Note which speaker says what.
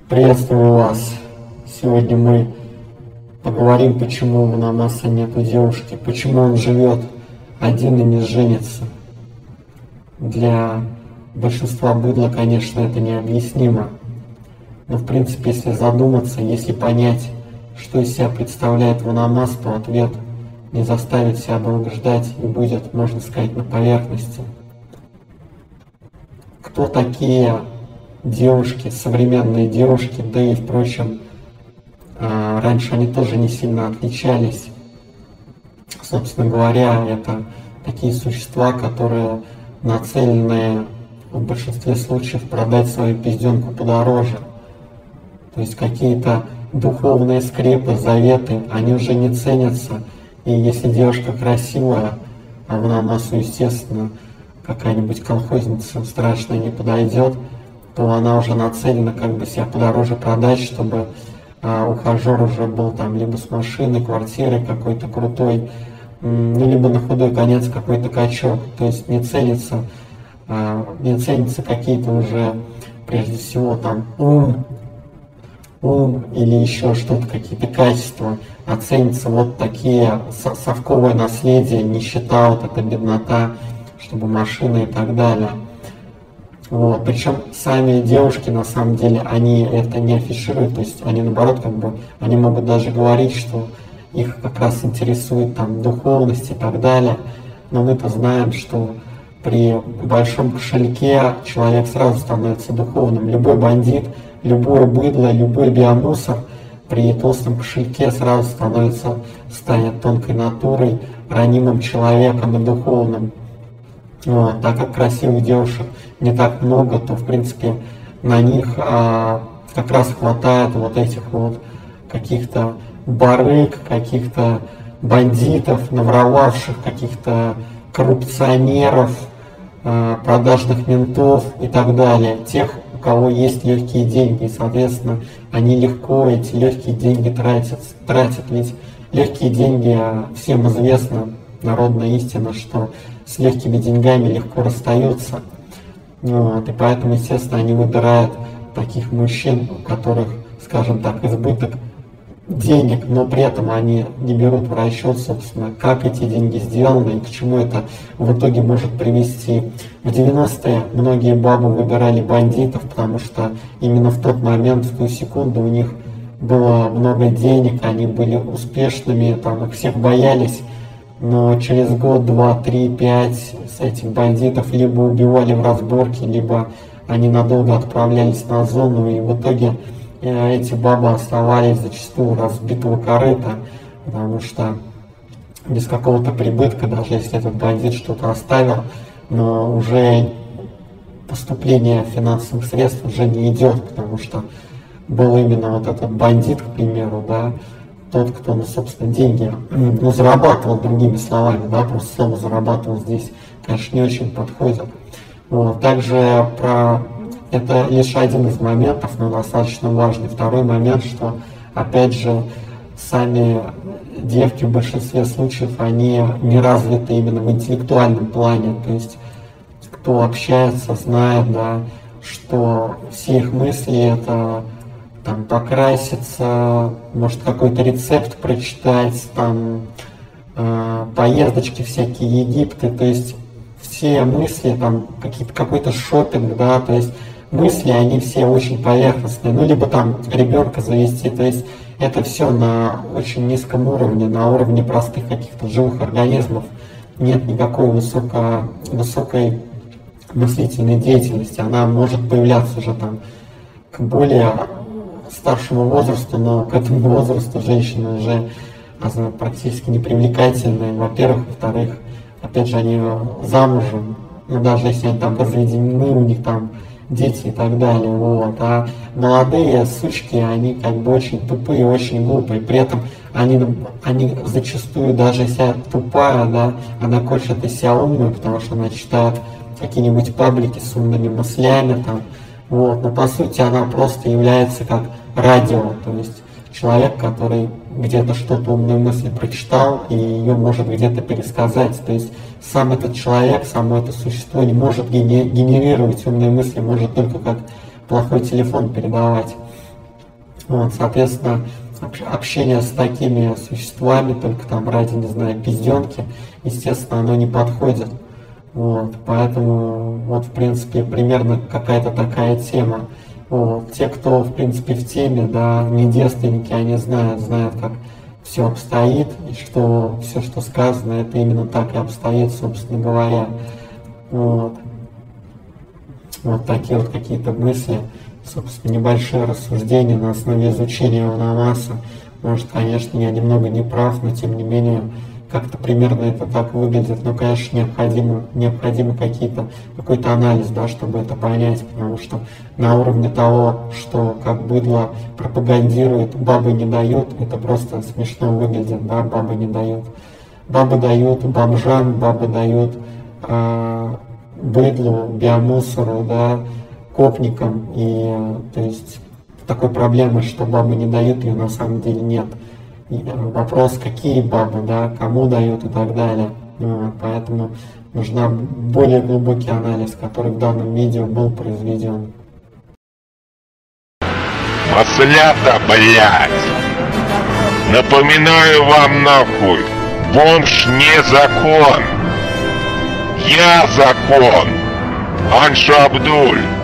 Speaker 1: Приветствую вас! Сегодня мы поговорим, почему у Намаса нету девушки, почему он живет один и не женится. Для большинства быдла, конечно, это необъяснимо. Но, в принципе, если задуматься, если понять, что из себя представляет Ванамас, то ответ не заставит себя долго ждать и будет, можно сказать, на поверхности. Кто такие девушки, современные девушки, да и, впрочем, раньше они тоже не сильно отличались. Собственно говоря, это такие существа, которые нацелены в большинстве случаев продать свою пизденку подороже. То есть какие-то духовные скрепы, заветы, они уже не ценятся. И если девушка красивая, а в Намасу, естественно, какая-нибудь колхозница страшная не подойдет, то она уже нацелена как бы себя подороже продать, чтобы ухажер уже был там либо с машиной, квартирой какой-то крутой, ну, либо на худой конец какой-то качок. То есть не ценятся какие-то уже, прежде всего, там ум или еще что-то, какие-то качества, а ценятся вот такие совковое наследие, нищета, вот эта беднота, чтобы машины и так далее. Вот. Причем сами девушки, на самом деле, они это не афишируют, то есть они, наоборот, как бы, они могут даже говорить, что их как раз интересует там духовность и так далее, но мы-то знаем, что при большом кошельке человек сразу становится духовным. Любой бандит, любое быдло, любой биомусор при толстом кошельке сразу станет тонкой натурой, ранимым человеком и духовным. Вот. Так как красивых девушек не так много, то, в принципе, на них как раз хватает вот этих вот каких-то барыг, каких-то бандитов, наворовавших, каких-то коррупционеров, продажных ментов и так далее. Тех, у кого есть легкие деньги, и, соответственно, они легко эти легкие деньги тратят. Ведь легкие деньги, всем известно, народная истина, что с легкими деньгами легко расстаются. Вот, и поэтому, естественно, они выбирают таких мужчин, у которых, скажем так, избыток денег, но при этом они не берут в расчет, собственно, как эти деньги сделаны и к чему это в итоге может привести. В 90-е многие бабы выбирали бандитов, потому что именно в тот момент, в ту секунду у них было много денег, они были успешными, там их всех боялись. Но через год, 2, 3, 5 с этих бандитов либо убивали в разборке, либо они надолго отправлялись на зону, и в итоге эти бабы оставались зачастую разбитого корыта, потому что без какого-то прибытка, даже если этот бандит что-то оставил, но уже поступление финансовых средств уже не идет, потому что был именно вот этот бандит, к примеру, да, тот, кто, собственно, деньги, зарабатывал, другими словами, да, просто слово зарабатывал здесь, конечно, не очень подходит. Вот. Также это лишь один из моментов, но достаточно важный. Второй момент, что, опять же, сами девки в большинстве случаев, они не развиты именно в интеллектуальном плане, то есть, кто общается, знает, да, что все их мысли это там покраситься, может какой-то рецепт прочитать, там поездочки всякие, Египты, то есть все мысли, там какой-то шопинг, да, то есть мысли, они все очень поверхностные, ну либо там ребенка завести, то есть это все на очень низком уровне, на уровне простых каких-то живых организмов, нет никакой высокой мыслительной деятельности, она может появляться уже там к более старшему возрасту, но к этому возрасту женщины уже практически непривлекательные, во-первых, во-вторых, опять же, они замужем, ну даже если они там разведены, у них там дети и так далее, вот, а молодые сучки, они как бы очень тупые, очень глупые, при этом они зачастую, даже если тупая, да, она хочет из себя умную, потому что она читает какие-нибудь паблики с умными мыслями, там, вот, но по сути она просто является как радио, то есть человек, который где-то что-то умную мысль прочитал и ее может где-то пересказать, то есть сам этот человек, само это существо не может генерировать умные мысли, может только как плохой телефон передавать. Вот, соответственно, общение с такими существами, только там ради, не знаю, пизденки, естественно, оно не подходит. Вот, поэтому, вот, в принципе, примерно какая-то такая тема. Вот, те, кто, в принципе, в теме, да, не девственники, они знают, как все обстоит, и что все, что сказано, это именно так и обстоит, собственно говоря. Вот, вот такие вот какие-то мысли, собственно, небольшие рассуждения на основе изучения Луномаса. Может, конечно, я немного не прав, но тем не менее, как-то примерно это так выглядит. Но, конечно, необходимо какой-то анализ, да, чтобы это понять, потому что на уровне того, что как быдло пропагандирует, бабы не дают, это просто смешно выглядит, да, бабы не дают. Бабы дают бомжам, бабы дают быдлу, биомусору, да, копникам, и то есть такой проблемы, что бабы не дают, ее на самом деле нет. И вопрос, какие бабы, да, кому дают и так далее. Поэтому нужна более глубокий анализ, который в данном видео был произведен.
Speaker 2: Маслята, блядь! Напоминаю вам нахуй, бомж не закон. Я закон. Анша Абдуль.